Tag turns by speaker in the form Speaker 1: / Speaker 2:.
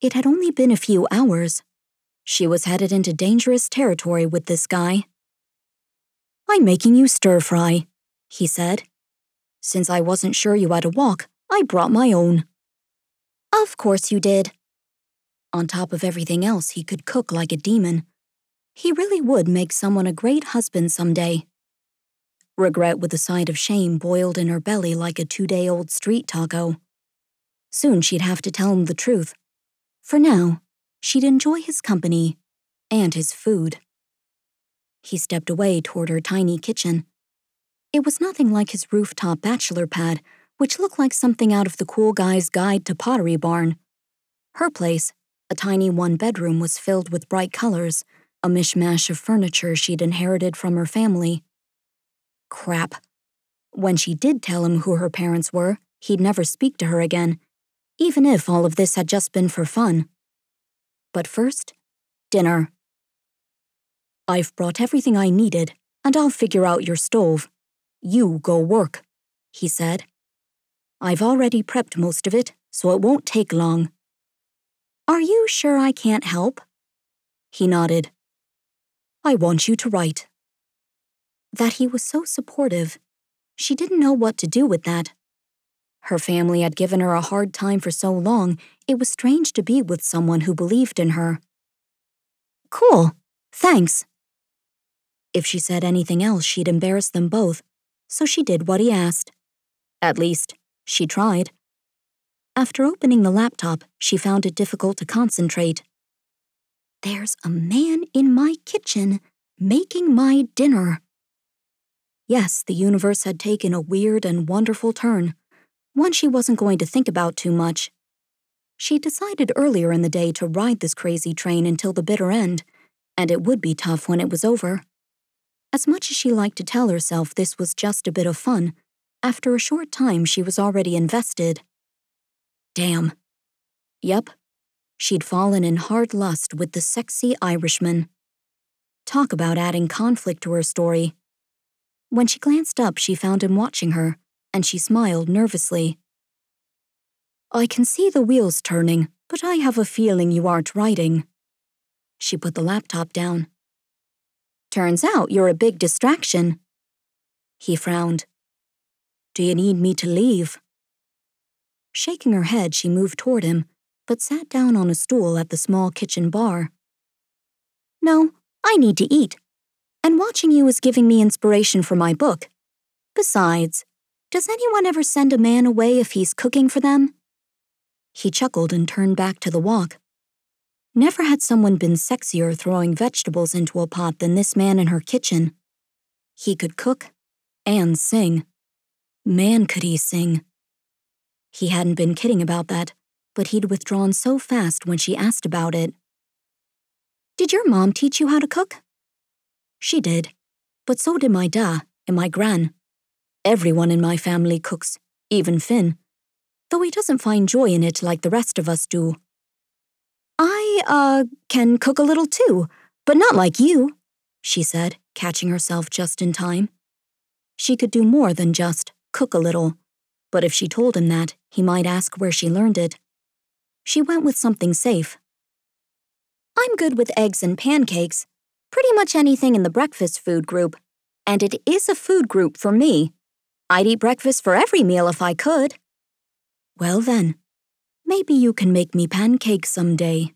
Speaker 1: It had only been a few hours. She was headed into dangerous territory with this guy. "I'm making you stir-fry," he said. "Since I wasn't sure you had a wok, I brought my own." "Of course you did." On top of everything else, he could cook like a demon. He really would make someone a great husband someday. Regret with a side of shame boiled in her belly like a 2-day-old street taco. Soon she'd have to tell him the truth. For now, she'd enjoy his company and his food. He stepped away toward her tiny kitchen. It was nothing like his rooftop bachelor pad, which looked like something out of the cool guy's guide to Pottery Barn. Her place, a tiny one-bedroom, was filled with bright colors, a mishmash of furniture she'd inherited from her family. Crap. When she did tell him who her parents were, he'd never speak to her again, even if all of this had just been for fun. But first, dinner. "I've brought everything I needed, and I'll figure out your stove. You go work," he said. "I've already prepped most of it, so it won't take long." "Are you sure I can't help?" He nodded. "I want you to write." That he was so supportive, she didn't know what to do with that. Her family had given her a hard time for so long, it was strange to be with someone who believed in her. "Cool, thanks." If she said anything else, she'd embarrass them both, so she did what he asked. At least, she tried. After opening the laptop, she found it difficult to concentrate. "There's a man in my kitchen making my dinner." Yes, the universe had taken a weird and wonderful turn, one she wasn't going to think about too much. She decided earlier in the day to ride this crazy train until the bitter end, and it would be tough when it was over. As much as she liked to tell herself this was just a bit of fun, after a short time she was already invested. Damn. Yep, she'd fallen in hard lust with the sexy Irishman. Talk about adding conflict to her story. When she glanced up, she found him watching her, and she smiled nervously. "I can see the wheels turning, but I have a feeling you aren't writing." She put the laptop down. "Turns out you're a big distraction." He frowned. "Do you need me to leave?" Shaking her head, she moved toward him, but sat down on a stool at the small kitchen bar. "No, I need to eat. And watching you is giving me inspiration for my book. Besides, does anyone ever send a man away if he's cooking for them?" He chuckled and turned back to the wok. Never had someone been sexier throwing vegetables into a pot than this man in her kitchen. He could cook and sing. Man, could he sing. He hadn't been kidding about that, but he'd withdrawn so fast when she asked about it. "Did your mom teach you how to cook?" She did, but so did my da and my gran. Everyone in my family cooks, even Finn, though he doesn't find joy in it like the rest of us do. "I, can cook a little too, but not like you," she said, catching herself just in time. She could do more than just cook a little, but if she told him that, he might ask where she learned it. She went with something safe. "I'm good with eggs and pancakes, pretty much anything in the breakfast food group. And it is a food group for me. I'd eat breakfast for every meal if I could." "Well then, maybe you can make me pancakes someday."